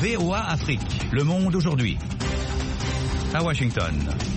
VOA Afrique, Le Monde aujourd'hui. À Washington.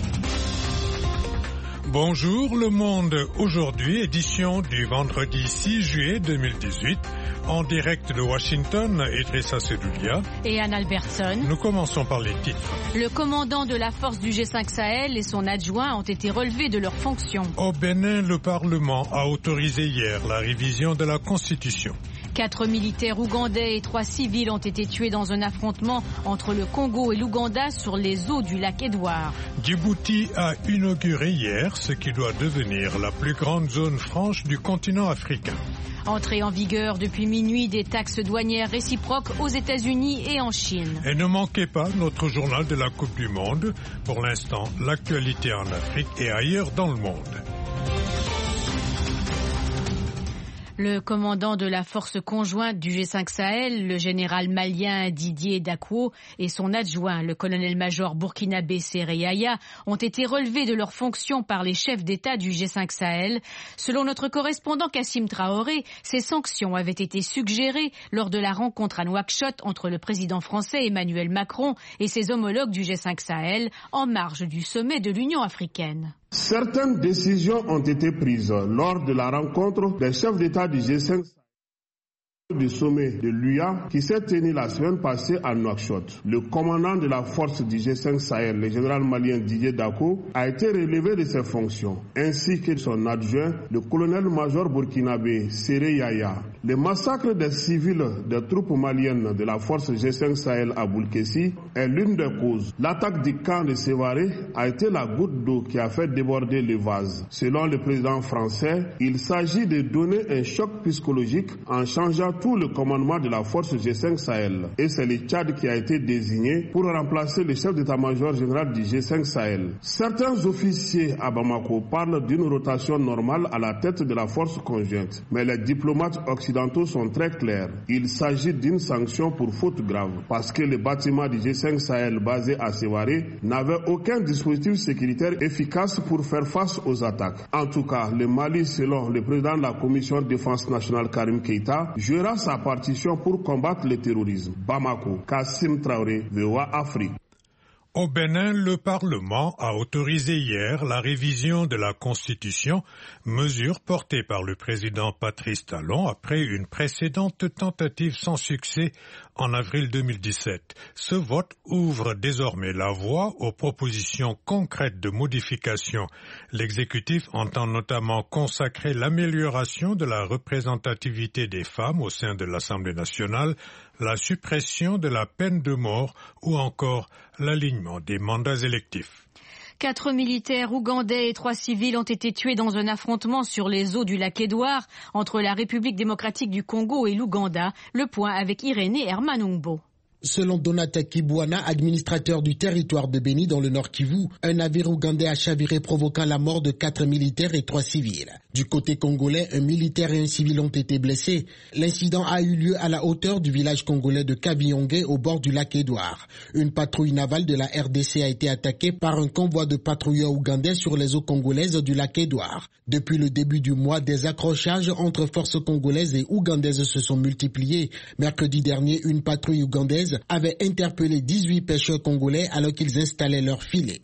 Bonjour, Le Monde aujourd'hui, édition du vendredi 6 juillet 2018. En direct de Washington, Idrissa Sedoulia et Anne Albertson. Nous commençons par les titres. Le commandant de la force du G5 Sahel et son adjoint ont été relevés de leurs fonctions. Au Bénin, le Parlement a autorisé hier la révision de la Constitution. 4 militaires ougandais et 3 civils ont été tués dans un affrontement entre le Congo et l'Ouganda sur les eaux du lac Édouard. Djibouti a inauguré hier ce qui doit devenir la plus grande zone franche du continent africain. Entrée en vigueur depuis minuit des taxes douanières réciproques aux États-Unis et en Chine. Et ne manquez pas notre journal de la Coupe du Monde. Pour l'instant, l'actualité en Afrique et ailleurs dans le monde. Le commandant de la force conjointe du G5 Sahel, le général malien Didier Dakwo, et son adjoint, le colonel-major burkinabé Séré Yaya, ont été relevés de leurs fonctions par les chefs d'État du G5 Sahel. Selon notre correspondant Kassim Traoré, ces sanctions avaient été suggérées lors de la rencontre à Nouakchott entre le président français Emmanuel Macron et ses homologues du G5 Sahel en marge du sommet de l'Union africaine. Certaines décisions ont été prises lors de la rencontre des chefs d'État du G5 du sommet de l'UA qui s'est tenu la semaine passée à Nouakchott. Le commandant de la force du G5 Sahel, le général malien Didier Dakwo, a été relevé de ses fonctions, ainsi que son adjoint, le colonel-major burkinabé Séré Yaya. Le massacre des civils des troupes maliennes de la force G5 Sahel à Boulkessi est l'une des causes. L'attaque du camp de Sévaré a été la goutte d'eau qui a fait déborder le vase. Selon le président français, il s'agit de donner un choc psychologique en changeant tout le commandement de la force G5 Sahel. Et c'est le Tchad qui a été désigné pour remplacer le chef d'état-major général du G5 Sahel. Certains officiers à Bamako parlent d'une rotation normale à la tête de la force conjointe. Mais les diplomates occidentaux sont très clairs. Il s'agit d'une sanction pour faute grave. Parce que le bâtiment du G5 Sahel basé à Sévaré n'avait aucun dispositif sécuritaire efficace pour faire face aux attaques. En tout cas, le Mali, selon le président de la Commission de défense nationale Karim Keïta, jouera sa partition pour combattre le terrorisme. Bamako, Kassim Traoré, VOA Afrique. Au Bénin, le Parlement a autorisé hier la révision de la Constitution, mesure portée par le président Patrice Talon après une précédente tentative sans succès en avril 2017. Ce vote ouvre désormais la voie aux propositions concrètes de modification. L'exécutif entend notamment consacrer l'amélioration de la représentativité des femmes au sein de l'Assemblée nationale, la suppression de la peine de mort ou encore l'alignement des mandats électifs. 4 militaires ougandais et 3 civils ont été tués dans un affrontement sur les eaux du lac Édouard entre la République démocratique du Congo et l'Ouganda. Le point avec Irénée Hermanungbo. Selon Donata Kibwana, administrateur du territoire de Béni dans le Nord Kivu, un navire ougandais a chaviré provoquant la mort de 4 militaires et 3 civils. Du côté congolais, un militaire et un civil ont été blessés. L'incident a eu lieu à la hauteur du village congolais de Kabiyongé au bord du lac Édouard. Une patrouille navale de la RDC a été attaquée par un convoi de patrouilleurs ougandais sur les eaux congolaises du lac Édouard. Depuis le début du mois, des accrochages entre forces congolaises et ougandaises se sont multipliés. Mercredi dernier, une patrouille ougandaise avait interpellé 18 pêcheurs congolais alors qu'ils installaient leurs filets.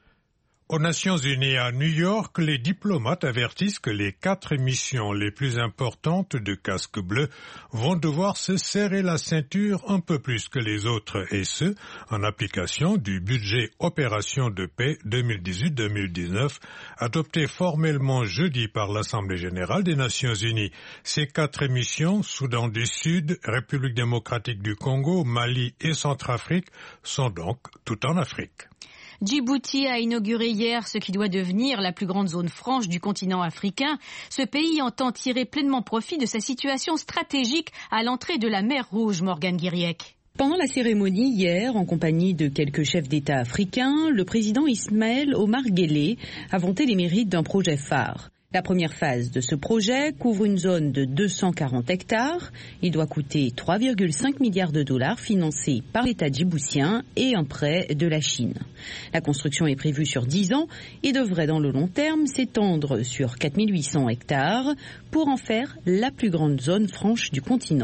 Aux Nations Unies à New York, les diplomates avertissent que les 4 missions les plus importantes de Casque Bleu vont devoir se serrer la ceinture un peu plus que les autres, et ce, en application du budget Opération de paix 2018-2019, adopté formellement jeudi par l'Assemblée générale des Nations Unies. Ces 4 missions, Soudan du Sud, République démocratique du Congo, Mali et Centrafrique, sont donc tout en Afrique. Djibouti a inauguré hier ce qui doit devenir la plus grande zone franche du continent africain. Ce pays entend tirer pleinement profit de sa situation stratégique à l'entrée de la mer Rouge, Morgane Guiriec. Pendant la cérémonie hier, en compagnie de quelques chefs d'État africains, le président Ismaël Omar Guelleh a vanté les mérites d'un projet phare. La première phase de ce projet couvre une zone de 240 hectares. Il doit coûter 3,5 milliards de dollars financés par l'État djiboutien et un prêt de la Chine. La construction est prévue sur 10 ans et devrait dans le long terme s'étendre sur 4800 hectares pour en faire la plus grande zone franche du continent.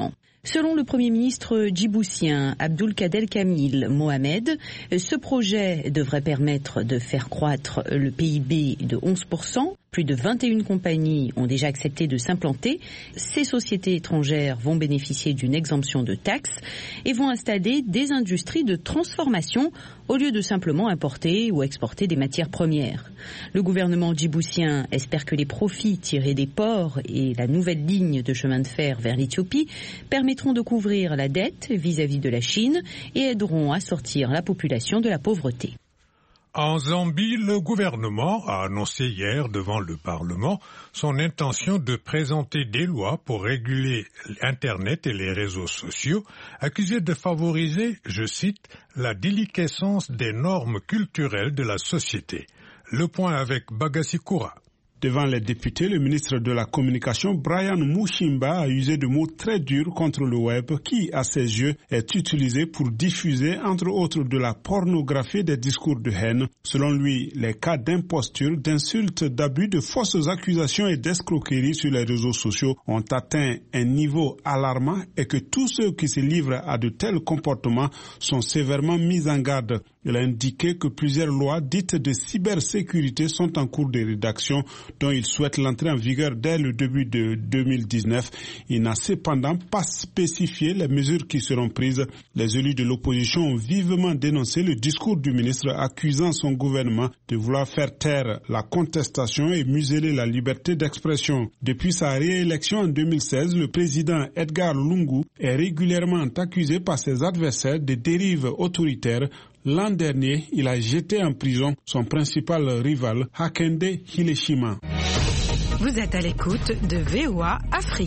Selon le Premier ministre djiboutien Abdulkader Kamil Mohamed, ce projet devrait permettre de faire croître le PIB de 11%. Plus de 21 compagnies ont déjà accepté de s'implanter. Ces sociétés étrangères vont bénéficier d'une exemption de taxes et vont installer des industries de transformation au lieu de simplement importer ou exporter des matières premières. Le gouvernement djiboutien espère que les profits tirés des ports et la nouvelle ligne de chemin de fer vers l'Éthiopie permettront de couvrir la dette vis-à-vis de la Chine et aideront à sortir la population de la pauvreté. En Zambie, le gouvernement a annoncé hier devant le Parlement son intention de présenter des lois pour réguler Internet et les réseaux sociaux, accusés de favoriser, je cite, la déliquescence des normes culturelles de la société. Le point avec Bagassi Koura. Devant les députés, le ministre de la Communication, Brian Mushimba, a usé de mots très durs contre le web qui, à ses yeux, est utilisé pour diffuser, entre autres, de la pornographie et des discours de haine. Selon lui, les cas d'imposture, d'insultes, d'abus, de fausses accusations et d'escroqueries sur les réseaux sociaux ont atteint un niveau alarmant et que tous ceux qui se livrent à de tels comportements sont sévèrement mis en garde. Il a indiqué que plusieurs lois dites de cybersécurité sont en cours de rédaction, dont il souhaite l'entrée en vigueur dès le début de 2019. Il n'a cependant pas spécifié les mesures qui seront prises. Les élus de l'opposition ont vivement dénoncé le discours du ministre accusant son gouvernement de vouloir faire taire la contestation et museler la liberté d'expression. Depuis sa réélection en 2016, le président Edgar Lungu est régulièrement accusé par ses adversaires de dérives autoritaires. L'an dernier, il a jeté en prison son principal rival, Hakainde Hichilema. Vous êtes à l'écoute de VOA Afrique.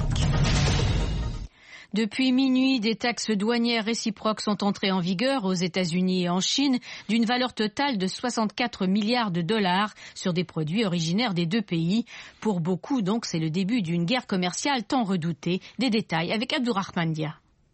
Depuis minuit, des taxes douanières réciproques sont entrées en vigueur aux États-Unis et en Chine d'une valeur totale de 64 milliards de dollars sur des produits originaires des deux pays. Pour beaucoup, donc, c'est le début d'une guerre commerciale tant redoutée. Des détails avec Abdourahmane Dia.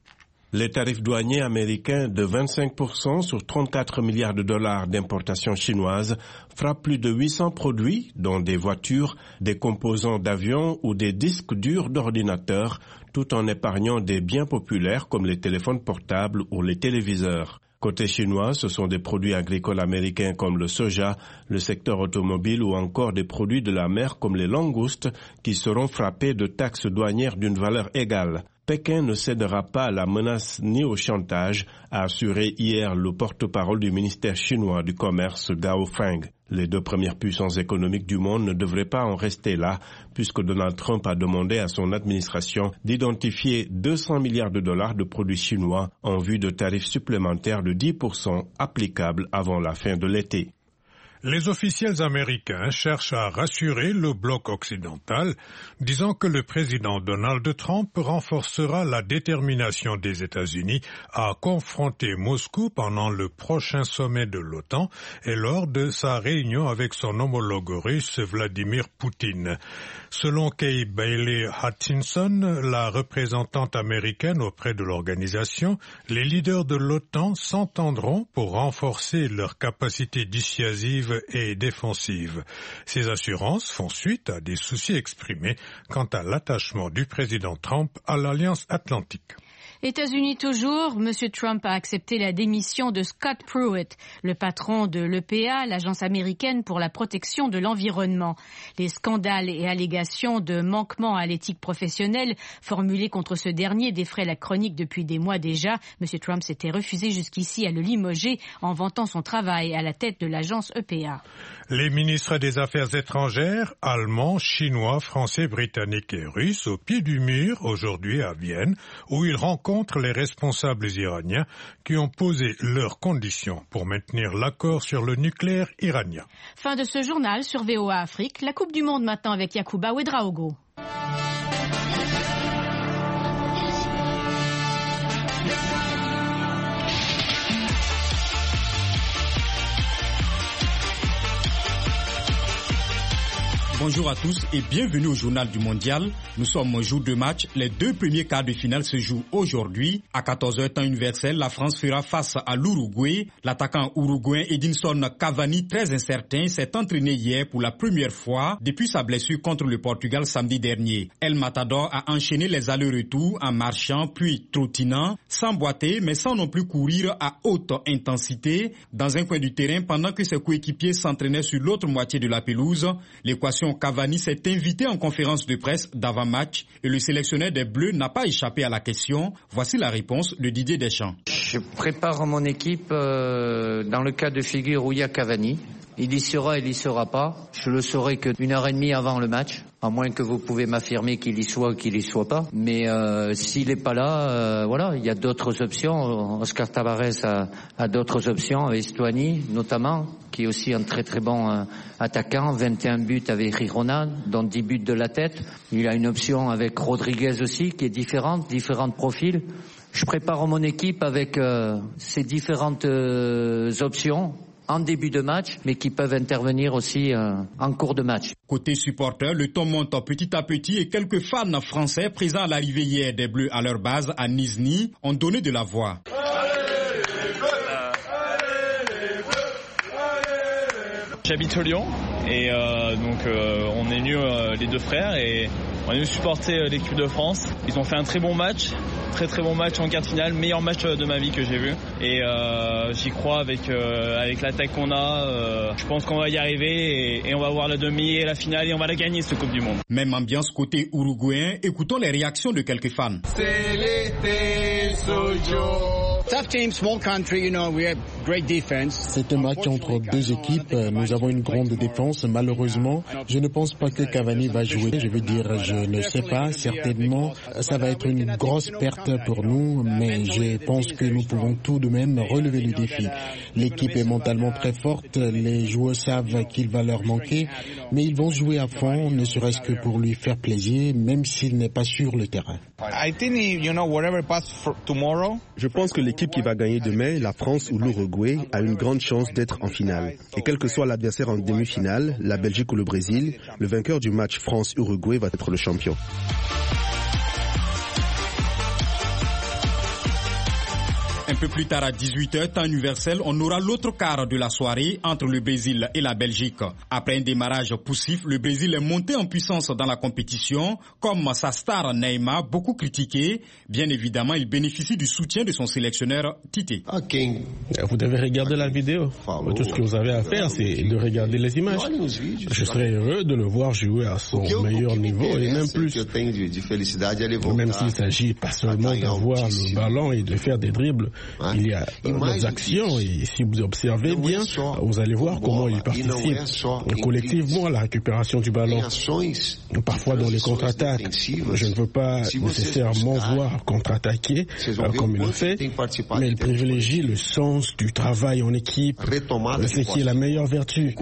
Les tarifs douaniers américains de 25% sur 34 milliards de dollars d'importations chinoises frappent plus de 800 produits, dont des voitures, des composants d'avions ou des disques durs d'ordinateurs, tout en épargnant des biens populaires comme les téléphones portables ou les téléviseurs. Côté chinois, ce sont des produits agricoles américains comme le soja, le secteur automobile ou encore des produits de la mer comme les langoustes qui seront frappés de taxes douanières d'une valeur égale. Pékin ne cédera pas à la menace ni au chantage, a assuré hier le porte-parole du ministère chinois du commerce Gao Feng. Les deux premières puissances économiques du monde ne devraient pas en rester là, puisque Donald Trump a demandé à son administration d'identifier 200 milliards de dollars de produits chinois en vue de tarifs supplémentaires de 10% applicables avant la fin de l'été. Les officiels américains cherchent à rassurer le bloc occidental, disant que le président Donald Trump renforcera la détermination des États-Unis à confronter Moscou pendant le prochain sommet de l'OTAN et lors de sa réunion avec son homologue russe Vladimir Poutine. Selon Kay Bailey Hutchinson, la représentante américaine auprès de l'organisation, les leaders de l'OTAN s'entendront pour renforcer leur capacité dissuasive et défensive. Ces assurances font suite à des soucis exprimés quant à l'attachement du président Trump à l'Alliance Atlantique. États-Unis toujours, M. Trump a accepté la démission de Scott Pruitt, le patron de l'EPA, l'agence américaine pour la protection de l'environnement. Les scandales et allégations de manquement à l'éthique professionnelle formulés contre ce dernier défraient la chronique depuis des mois déjà. M. Trump s'était refusé jusqu'ici à le limoger en vantant son travail à la tête de l'agence EPA. Les ministres des Affaires étrangères, allemands, chinois, français, britanniques et russes au pied du mur aujourd'hui à Vienne, où ils rencontrent les responsables iraniens qui ont posé leurs conditions pour maintenir l'accord sur le nucléaire iranien. Fin de ce journal sur VOA Afrique. La Coupe du Monde maintenant avec Yacouba Ouedraogo. Bonjour à tous et bienvenue au journal du mondial. Nous sommes au jour de match. Les deux premiers quarts de finale se jouent aujourd'hui. À 14h temps universel, la France fera face à l'Uruguay. L'attaquant uruguayen Edinson Cavani, très incertain, s'est entraîné hier pour la première fois depuis sa blessure contre le Portugal samedi dernier. El Matador a enchaîné les allers-retours en marchant puis trottinant, sans boiter mais sans non plus courir à haute intensité dans un coin du terrain pendant que ses coéquipiers s'entraînaient sur l'autre moitié de la pelouse. L'équation Cavani s'est invité en conférence de presse d'avant-match et le sélectionneur des Bleus n'a pas échappé à la question. Voici la réponse de Didier Deschamps. Je prépare mon équipe dans le cas de figure où il y a Cavani. Il y sera, il y sera pas. Je le saurai que 1h30 avant le match, à moins que vous pouvez m'affirmer qu'il y soit ou qu'il y soit pas. Mais s'il est pas là, voilà, il y a d'autres options. Oscar Tabarez a d'autres options, avec Stuani notamment, qui est aussi un très très bon attaquant. 21 buts avec Girona, dont 10 buts de la tête. Il a une option avec Rodriguez aussi, qui est différente, différents profils. Je prépare mon équipe avec ces différentes options en début de match, mais qui peuvent intervenir aussi en cours de match. Côté supporters, le ton monte petit à petit et quelques fans français présents à l'arrivée hier des Bleus à leur base à Nizhny ont donné de la voix. J'habite au Lyon et donc on est venus les deux frères et on est venus supporter l'équipe de France. Ils ont fait un très bon match, très bon match en quart de finale, meilleur match de ma vie que j'ai vu. Et j'y crois avec l'attaque qu'on a. Je pense qu'on va y arriver et on va voir la demi et la finale et on va la gagner cette Coupe du Monde. Même ambiance côté uruguayen, écoutons les réactions de quelques fans. C'est un match entre deux équipes. Nous avons une grande défense. Malheureusement, je ne pense pas que Cavani va jouer. Je veux dire, je ne sais pas. Certainement, ça va être une grosse perte pour nous, mais je pense que nous pouvons tout de même relever le défi. L'équipe est mentalement très forte. Les joueurs savent qu'il va leur manquer, mais ils vont jouer à fond, ne serait-ce que pour lui faire plaisir, même s'il n'est pas sur le terrain. Je pense que l'équipe qui va gagner demain, la France ou l'Uruguay, a une grande chance d'être en finale. Et quel que soit l'adversaire en demi-finale, la Belgique ou le Brésil, le vainqueur du match France-Uruguay va être le champion. Un peu plus tard à 18h, temps universel, on aura l'autre quart de la soirée entre le Brésil et la Belgique. Après un démarrage poussif, le Brésil est monté en puissance dans la compétition, comme sa star Neymar, beaucoup critiqué. Bien évidemment, il bénéficie du soutien de son sélectionneur Tite. Vous devez regarder la vidéo. Tout ce que vous avez à faire, c'est de regarder les images. Je serais heureux de le voir jouer à son meilleur niveau et même plus. Même s'il s'agit pas seulement d'avoir le ballon et de faire des dribbles, il y a des actions et si vous observez bien, vous allez voir comment il participe collectivement à la récupération du ballon. Parfois dans les contre-attaques, je ne veux pas nécessairement voir contre-attaquer comme il le fait, mais il privilégie le sens du travail en équipe, ce qui est la meilleure vertu.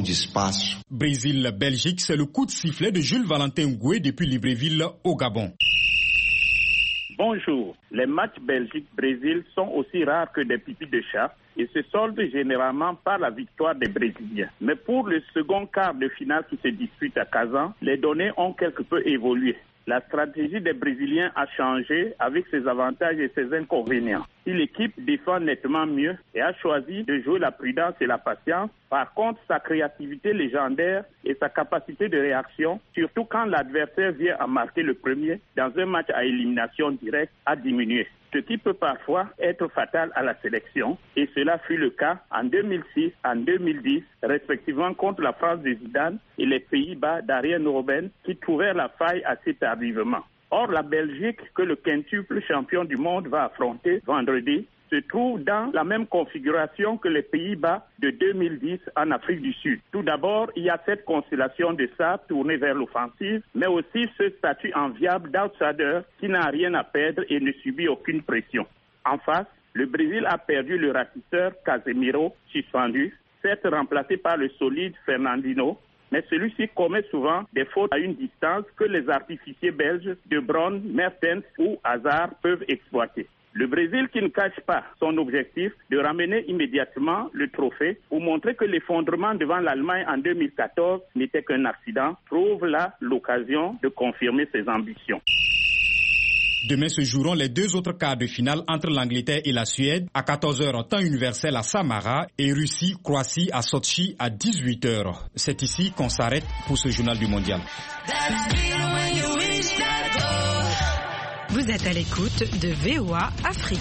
Brésil-Belgique, c'est le coup de sifflet de Jules Valentin Ngoué depuis Libreville au Gabon. Bonjour. Les matchs Belgique-Brésil sont aussi rares que des pipis de chat et se soldent généralement par la victoire des Brésiliens. Mais pour le second quart de finale qui se dispute à Kazan, les données ont quelque peu évolué. La stratégie des Brésiliens a changé avec ses avantages et ses inconvénients. Si l'équipe défend nettement mieux et a choisi de jouer la prudence et la patience, par contre, sa créativité légendaire et sa capacité de réaction, surtout quand l'adversaire vient à marquer le premier dans un match à élimination directe, a diminué. Ce qui peut parfois être fatal à la sélection, et cela fut le cas en 2006, en 2010, respectivement contre la France de Zidane et les Pays-Bas d'Arjen Robben qui trouvèrent la faille assez tardivement. Or, la Belgique, que le quintuple champion du monde va affronter vendredi, se trouve dans la même configuration que les Pays-Bas de 2010 en Afrique du Sud. Tout d'abord, il y a cette constellation de sables tournée vers l'offensive, mais aussi ce statut enviable d'outsider qui n'a rien à perdre et ne subit aucune pression. En face, le Brésil a perdu le ratisseur Casemiro, suspendu, certes remplacé par le solide Fernandinho, mais celui-ci commet souvent des fautes à une distance que les artificiers belges De Bruyne, Mertens ou Hazard peuvent exploiter. Le Brésil qui ne cache pas son objectif de ramener immédiatement le trophée pour montrer que l'effondrement devant l'Allemagne en 2014 n'était qu'un accident, trouve là l'occasion de confirmer ses ambitions. Demain se joueront les deux autres quarts de finale entre l'Angleterre et la Suède à 14h temps universel à Samara et Russie-Croatie à Sotchi à 18h. C'est ici qu'on s'arrête pour ce journal du mondial. Vous êtes à l'écoute de VOA Afrique.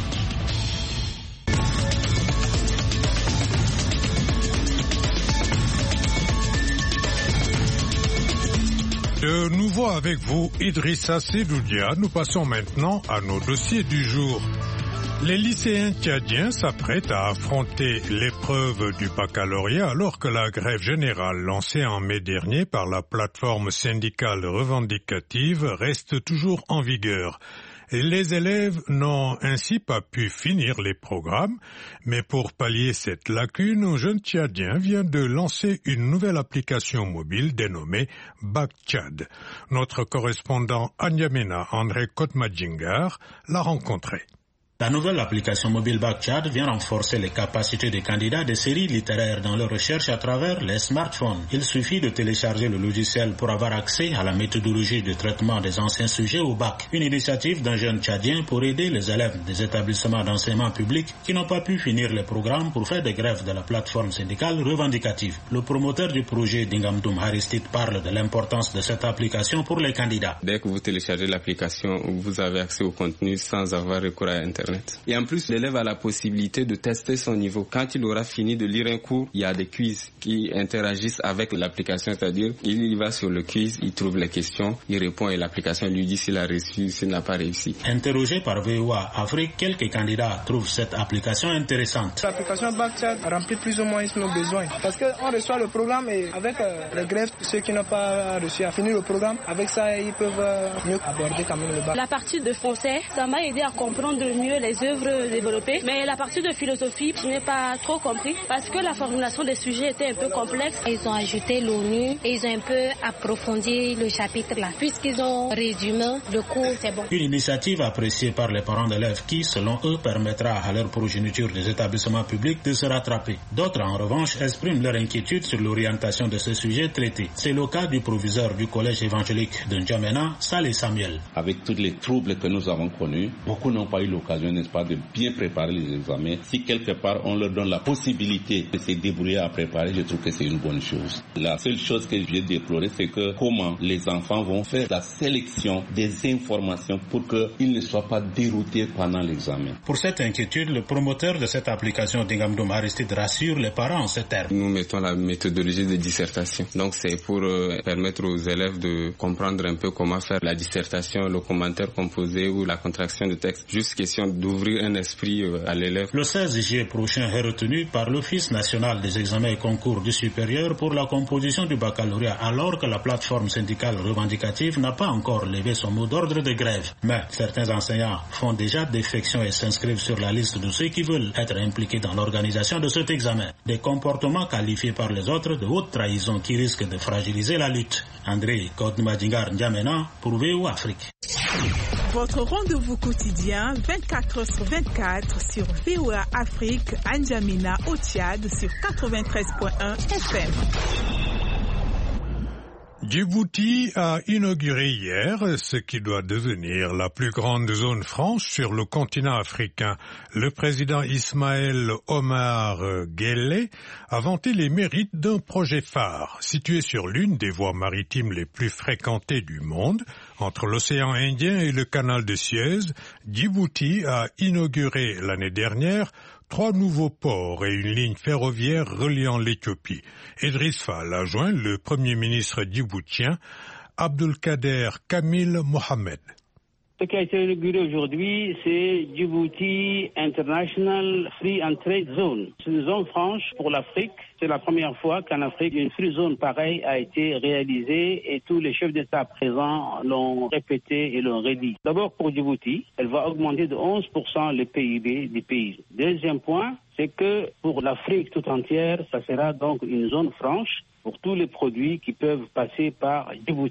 De nouveau avec vous, Idrissa Sedoudia. Nous passons maintenant à nos dossiers du jour. Les lycéens tchadiens s'apprêtent à affronter l'épreuve du baccalauréat alors que la grève générale lancée en mai dernier par la plateforme syndicale revendicative reste toujours en vigueur. Et les élèves n'ont ainsi pas pu finir les programmes, mais pour pallier cette lacune, un jeune Tchadien vient de lancer une nouvelle application mobile dénommée Bac Tchad. Notre correspondant à N'Djamena, André Kotmadjingar, l'a rencontré. La nouvelle application mobile Bac Tchad vient renforcer les capacités des candidats des séries littéraires dans leurs recherches à travers les smartphones. Il suffit de télécharger le logiciel pour avoir accès à la méthodologie de traitement des anciens sujets au bac. Une initiative d'un jeune Tchadien pour aider les élèves des établissements d'enseignement public qui n'ont pas pu finir les programmes pour faire des grèves de la plateforme syndicale revendicative. Le promoteur du projet Dingamdoum Aristide parle de l'importance de cette application pour les candidats. Dès que vous téléchargez l'application, vous avez accès au contenu sans avoir recours à Internet. Et en plus, l'élève a la possibilité de tester son niveau. Quand il aura fini de lire un cours, il y a des quiz qui interagissent avec l'application, c'est-à-dire il va sur le quiz, il trouve les questions, il répond et l'application lui dit s'il a réussi ou s'il n'a pas réussi. Interrogé par VOA Afrique, quelques candidats trouvent cette application intéressante. L'application Bac Tchad remplit plus ou moins nos besoins parce qu'on reçoit le programme et avec les grèves, ceux qui n'ont pas réussi à finir le programme, avec ça ils peuvent mieux aborder quand même le bac. La partie de français, ça m'a aidé à comprendre mieux les œuvres développées, mais la partie de philosophie, je n'ai pas trop compris parce que la formulation des sujets était un peu complexe. Ils ont ajouté l'ONU et ils ont un peu approfondi le chapitre là. Puisqu'ils ont résumé le cours, c'est bon. Une initiative appréciée par les parents d'élèves qui, selon eux, permettra à leur progéniture des établissements publics de se rattraper. D'autres, en revanche, expriment leur inquiétude sur l'orientation de ce sujet traité. C'est le cas du proviseur du collège évangélique de N'Djamena, Saleh Samuel. Avec tous les troubles que nous avons connus, beaucoup n'ont pas eu l'occasion, n'est-ce pas, de bien préparer les examens. Si quelque part on leur donne la possibilité de se débrouiller à préparer, je trouve que c'est une bonne chose. La seule chose que je vais déplorer, c'est que comment les enfants vont faire la sélection des informations pour qu'ils ne soient pas déroutés pendant l'examen. Pour cette inquiétude, le promoteur de cette application Dingamdoum Aristide rassure les parents en ces termes. Nous mettons la méthodologie de dissertation. Donc c'est pour permettre aux élèves de comprendre un peu comment faire la dissertation, le commentaire composé ou la contraction de texte. Juste question d'ouvrir un esprit à l'élève. Le 16 juillet prochain est retenu par l'Office national des examens et concours du supérieur pour la composition du baccalauréat, alors que la plateforme syndicale revendicative n'a pas encore levé son mot d'ordre de grève. Mais certains enseignants font déjà défection et s'inscrivent sur la liste de ceux qui veulent être impliqués dans l'organisation de cet examen. Des comportements qualifiés par les autres de haute trahison qui risquent de fragiliser la lutte. André Kotmadjingar N'Djamena pour VOA Afrique. Votre rendez-vous quotidien 24h/24 sur VOA Afrique, N'Djamena au Tchad sur 93.1 FM. Djibouti a inauguré hier ce qui doit devenir la plus grande zone franche sur le continent africain. Le président Ismaël Omar Guelleh a vanté les mérites d'un projet phare situé sur l'une des voies maritimes les plus fréquentées du monde. Entre l'océan Indien et le canal de Suez, Djibouti a inauguré l'année dernière 3 nouveaux ports et une ligne ferroviaire reliant l'Éthiopie. Idriss Fall a joint le premier ministre djiboutien, Abdulkader Kamil Mohamed. Ce qui a été inauguré aujourd'hui, c'est Djibouti International Free and Trade Zone. C'est une zone franche pour l'Afrique. C'est la première fois qu'en Afrique, une free zone pareille a été réalisée et tous les chefs d'État présents l'ont répété et l'ont redit. D'abord pour Djibouti, elle va augmenter de 11% le PIB du pays. Deuxième point, c'est que pour l'Afrique tout entière, ça sera donc une zone franche pour tous les produits qui peuvent passer par Djibouti.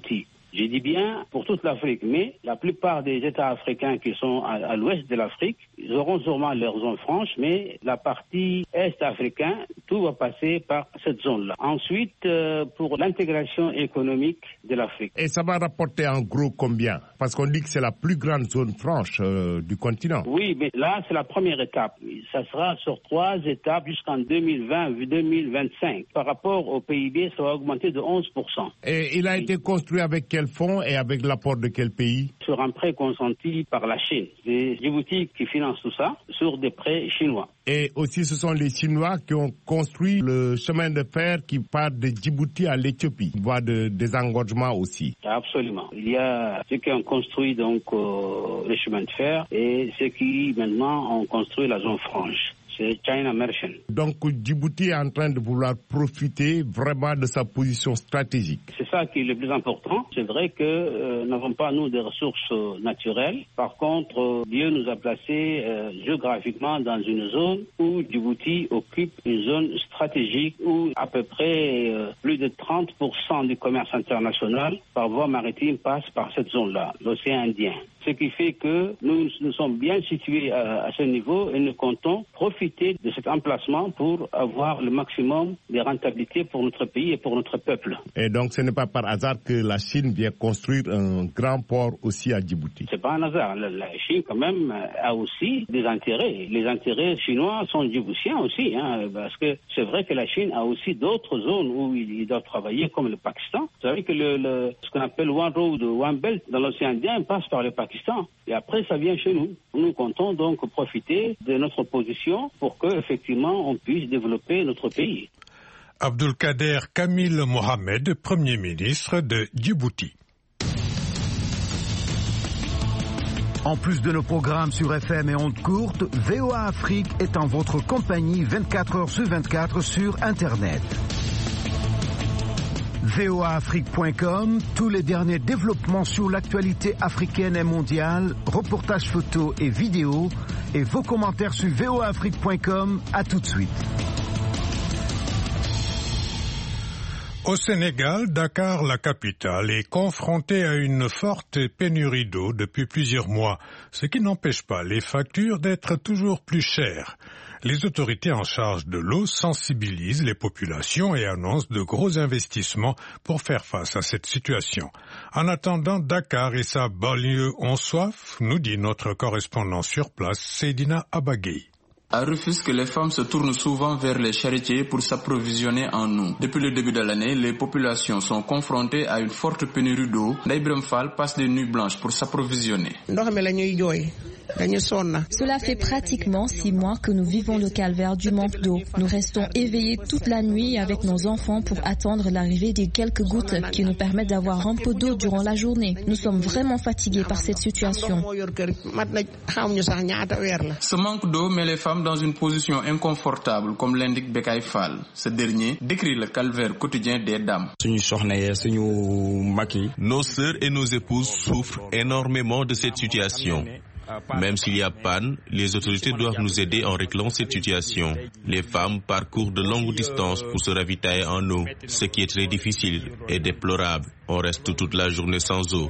Je dis bien pour toute l'Afrique, mais la plupart des États africains qui sont à l'ouest de l'Afrique, ils auront sûrement leur zone franche, mais la partie est africaine, tout va passer par cette zone-là. Ensuite, pour l'intégration économique de l'Afrique. Et ça va rapporter en gros combien? Parce qu'on dit que c'est la plus grande zone franche du continent. Oui, mais là, c'est la première étape. Ça sera sur 3 étapes jusqu'en 2020-2025. Par rapport au PIB, ça va augmenter de 11%. Et il a été construit avec quel fonds et avec l'apport de quel pays? Sur un prêt consenti par la Chine. C'est Djibouti qui finance tout ça sur des prêts chinois. Et aussi, ce sont les Chinois qui ont construit le chemin de fer qui part de Djibouti à l'Éthiopie. Voie de désengorgement aussi. Absolument. Il y a ceux qui ont construit donc le chemin de fer et ceux qui maintenant ont construit la zone franche. C'est China Merchant. Donc Djibouti est en train de vouloir profiter vraiment de sa position stratégique. C'est ça qui est le plus important. C'est vrai que nous n'avons pas, nous, des ressources naturelles. Par contre, Dieu nous a placés géographiquement dans une zone où Djibouti occupe une zone stratégique où à peu près plus de 30% du commerce international par voie maritime passe par cette zone-là, l'océan Indien. Ce qui fait que nous sommes bien situés à ce niveau et nous comptons profiter de cet emplacement pour avoir le maximum de rentabilité pour notre pays et pour notre peuple. Et donc ce n'est pas par hasard que la Chine vient construire un grand port aussi à Djibouti. C'est pas un hasard. La Chine quand même a aussi des intérêts. Les intérêts chinois sont djiboutiens aussi, parce que c'est vrai que la Chine a aussi d'autres zones où ils doivent travailler, comme le Pakistan. Vous savez que ce qu'on appelle One Road, One Belt dans l'océan Indien passe par le Pakistan. Et après, ça vient chez nous. Nous comptons donc profiter de notre position pour qu'effectivement, on puisse développer notre pays. Abdulkader Kamil Mohamed, Premier ministre de Djibouti. En plus de nos programmes sur FM et ondes courtes, VOA Afrique est en votre compagnie 24 heures sur 24 sur Internet. voaafrique.com, tous les derniers développements sur l'actualité africaine et mondiale, reportages photos et vidéos, et vos commentaires sur voaafrique.com. À tout de suite. Au Sénégal, Dakar, la capitale, est confrontée à une forte pénurie d'eau depuis plusieurs mois, ce qui n'empêche pas les factures d'être toujours plus chères. Les autorités en charge de l'eau sensibilisent les populations et annoncent de gros investissements pour faire face à cette situation. En attendant, Dakar et sa banlieue ont soif, nous dit notre correspondant sur place, Seydina Abagay. À Rufisque, les femmes se tournent souvent vers les charretiers pour s'approvisionner en eau. Depuis le début de l'année, les populations sont confrontées à une forte pénurie d'eau. Ibrahim Fall passe des nuits blanches pour s'approvisionner. Cela fait pratiquement 6 mois que nous vivons le calvaire du manque d'eau. Nous restons éveillés toute la nuit avec nos enfants pour attendre l'arrivée des quelques gouttes qui nous permettent d'avoir un peu d'eau durant la journée. Nous sommes vraiment fatigués par cette situation. Ce manque d'eau met les femmes dans une position inconfortable, comme l'indique Bekay Fall. Ce dernier décrit le calvaire quotidien des dames. Nos sœurs et nos épouses souffrent énormément de cette situation. Même s'il y a panne, les autorités doivent nous aider en réglant cette situation. Les femmes parcourent de longues distances pour se ravitailler en eau, ce qui est très difficile et déplorable. On reste toute la journée sans eau.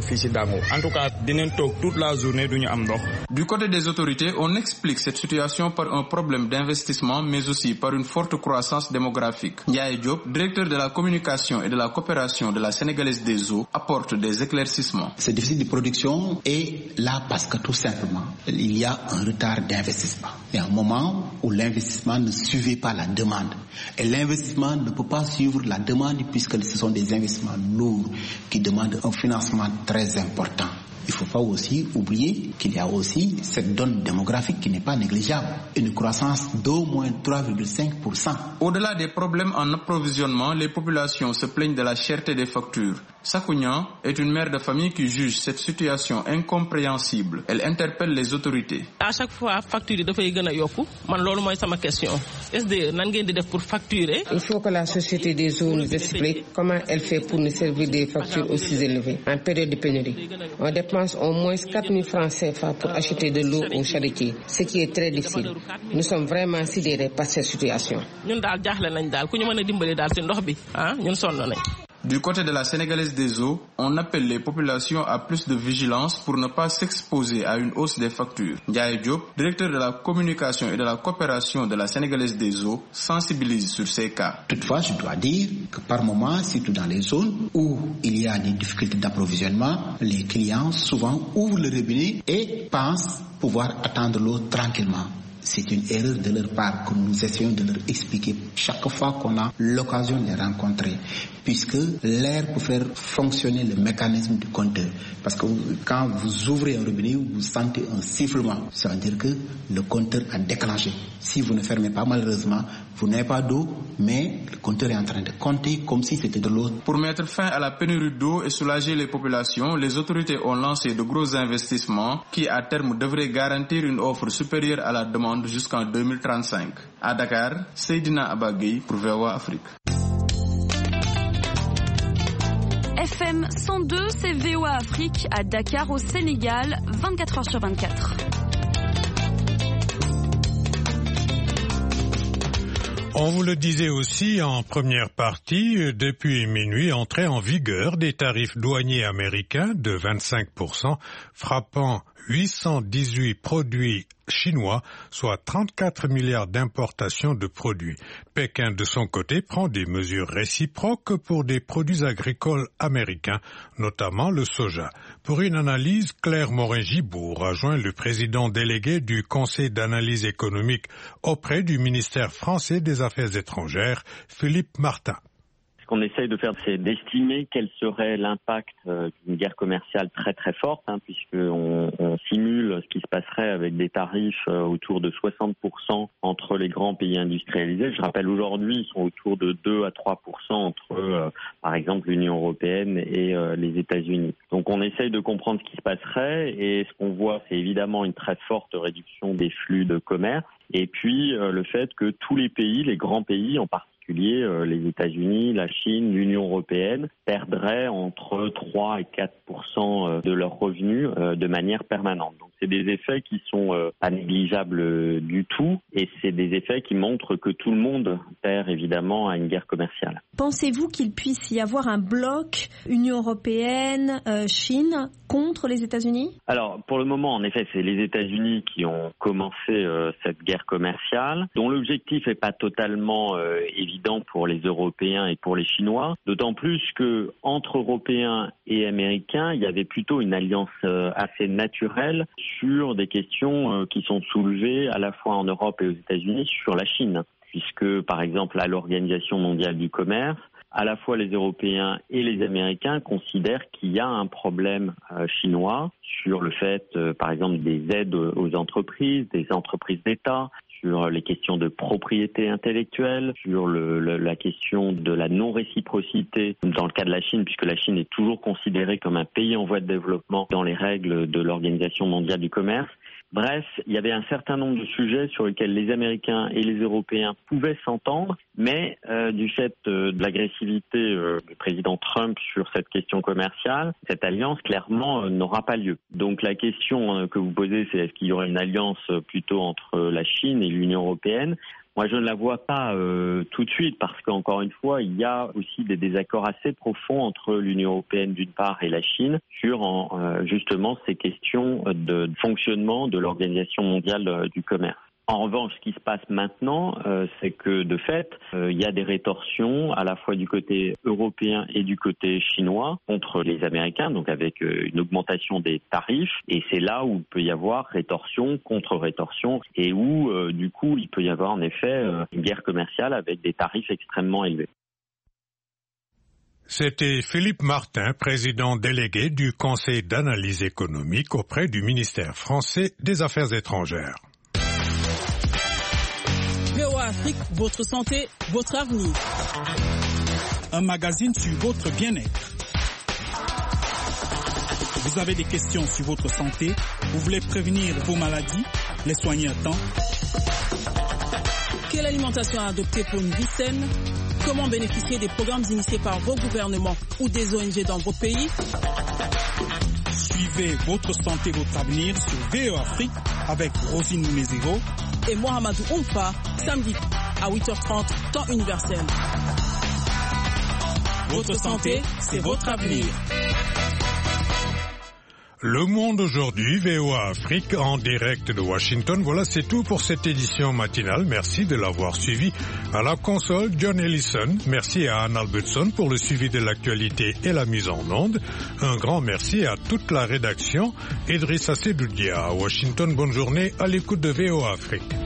Du côté des autorités, on explique cette situation par un problème d'investissement, mais aussi par une forte croissance démographique. Ndiaye Diop, directeur de la communication et de la coopération de la Sénégalaise des eaux, apporte des éclaircissements. Ce déficit de production est là parce que tout simplement, il y a un retard d'investissement. Il y a un moment où l'investissement ne suivait pas la demande. Et l'investissement ne peut pas suivre la demande puisque ce sont des investissements lourds qui demandent un financement très important. Il ne faut pas aussi oublier qu'il y a aussi cette donne démographique qui n'est pas négligeable. Une croissance d'au moins 3,5%. Au-delà des problèmes en approvisionnement, les populations se plaignent de la cherté des factures. Sakounian est une mère de famille qui juge cette situation incompréhensible. Elle interpelle les autorités. À chaque fois, facture dafay gëna yokku. Man lolu moy sama question. SDE nan ngeen di def pour facturer? Il faut que la société des eaux nous explique comment elle fait pour nous servir des factures aussi élevées en période de pénurie. On dépense au moins 4 000 francs CFA pour acheter de l'eau au charretier, ce qui est très difficile. Nous sommes vraiment sidérés par cette situation. Ñun dal jaxlé nañ dal ku ñu mëna dimbali dal ci ndox bi, ñun sonn nañ. Du côté de la Sénégalaise des eaux, on appelle les populations à plus de vigilance pour ne pas s'exposer à une hausse des factures. Ndiaye Diop, directeur de la communication et de la coopération de la Sénégalaise des eaux, sensibilise sur ces cas. Toutefois, je dois dire que par moment, surtout dans les zones où il y a des difficultés d'approvisionnement, les clients souvent ouvrent le robinet et pensent pouvoir attendre l'eau tranquillement. C'est une erreur de leur part que nous essayons de leur expliquer chaque fois qu'on a l'occasion de les rencontrer, puisque l'air peut faire fonctionner le mécanisme du compteur. Parce que quand vous ouvrez un robinet, vous sentez un sifflement. Ça veut dire que le compteur a déclenché. Si vous ne fermez pas, malheureusement, vous n'avez pas d'eau, mais le compteur est en train de compter comme si c'était de l'eau. Pour mettre fin à la pénurie d'eau et soulager les populations, les autorités ont lancé de gros investissements qui, à terme, devraient garantir une offre supérieure à la demande jusqu'en 2035. À Dakar, Seydina Abagui pour VOA Afrique. FM 102, c'est VOA Afrique à Dakar au Sénégal, 24h/24. On vous le disait aussi en première partie, depuis minuit, entrée en vigueur des tarifs douaniers américains de 25%, frappant 818 produits chinois, soit 34 milliards d'importations de produits. Pékin, de son côté, prend des mesures réciproques pour des produits agricoles américains, notamment le soja. Pour une analyse, Claire Morin-Gibourg rejoint le président délégué du Conseil d'analyse économique auprès du ministère français des Affaires étrangères, Philippe Martin. Ce qu'on essaye de faire, c'est d'estimer quel serait l'impact d'une guerre commerciale très très forte, puisqu'on simule ce qui se passerait avec des tarifs autour de 60% entre les grands pays industrialisés. Je rappelle, aujourd'hui, ils sont autour de 2 à 3% entre, par exemple, l'Union européenne et les États-Unis. Donc on essaye de comprendre ce qui se passerait, et ce qu'on voit, c'est évidemment une très forte réduction des flux de commerce, et puis le fait que tous les pays, les grands pays en particulier, les États-Unis, la Chine, l'Union européenne, perdraient entre 3 et 4% de leurs revenus de manière permanente. Donc c'est des effets qui sont pas négligeables du tout, et c'est des effets qui montrent que tout le monde perd évidemment à une guerre commerciale. Pensez-vous qu'il puisse y avoir un bloc Union européenne, Chine contre les États-Unis ? Alors pour le moment, en effet, c'est les États-Unis qui ont commencé cette guerre commerciale, dont l'objectif n'est pas totalement évident pour les Européens et pour les Chinois, d'autant plus que entre Européens et Américains, il y avait plutôt une alliance assez naturelle sur des questions qui sont soulevées à la fois en Europe et aux États-Unis sur la Chine, puisque par exemple à l'Organisation mondiale du commerce, à la fois les Européens et les Américains considèrent qu'il y a un problème chinois sur le fait, par exemple, des aides aux entreprises, des entreprises d'État, sur les questions de propriété intellectuelle, sur la question de la non-réciprocité dans le cas de la Chine, puisque la Chine est toujours considérée comme un pays en voie de développement dans les règles de l'Organisation mondiale du commerce. Bref, il y avait un certain nombre de sujets sur lesquels les Américains et les Européens pouvaient s'entendre, mais du fait de l'agressivité du président Trump sur cette question commerciale, cette alliance clairement n'aura pas lieu. Donc la question que vous posez, c'est est-ce qu'il y aurait une alliance plutôt entre la Chine et l'Union européenne ? Moi, je ne la vois pas tout de suite parce qu'encore une fois, il y a aussi des désaccords assez profonds entre l'Union européenne d'une part et la Chine sur justement ces questions de fonctionnement de l'Organisation mondiale du commerce. En revanche, ce qui se passe maintenant, c'est que de fait, il y a des rétorsions à la fois du côté européen et du côté chinois contre les Américains, donc avec une augmentation des tarifs. Et c'est là où il peut y avoir rétorsion contre rétorsion et où, du coup, il peut y avoir en effet une guerre commerciale avec des tarifs extrêmement élevés. C'était Philippe Martin, président délégué du Conseil d'analyse économique auprès du ministère français des Affaires étrangères. VOA Afrique, votre santé, votre avenir. Un magazine sur votre bien-être. Vous avez des questions sur votre santé, vous voulez prévenir vos maladies, les soigner à temps. Quelle alimentation adopter pour une vie saine? Comment bénéficier des programmes initiés par vos gouvernements ou des ONG dans vos pays? Suivez votre santé, votre avenir sur VOA Afrique avec Rosine Mounezero et Mohamedou Oumfa, samedi à 8h30, temps universel. Votre santé, c'est votre avenir. Le Monde aujourd'hui, VOA Afrique en direct de Washington. Voilà, c'est tout pour cette édition matinale. Merci de l'avoir suivi. À la console, John Ellison. Merci à Anne Albertson pour le suivi de l'actualité et la mise en onde. Un grand merci à toute la rédaction. Idrissa Sedoudia à Washington. Bonne journée à l'écoute de VOA Afrique.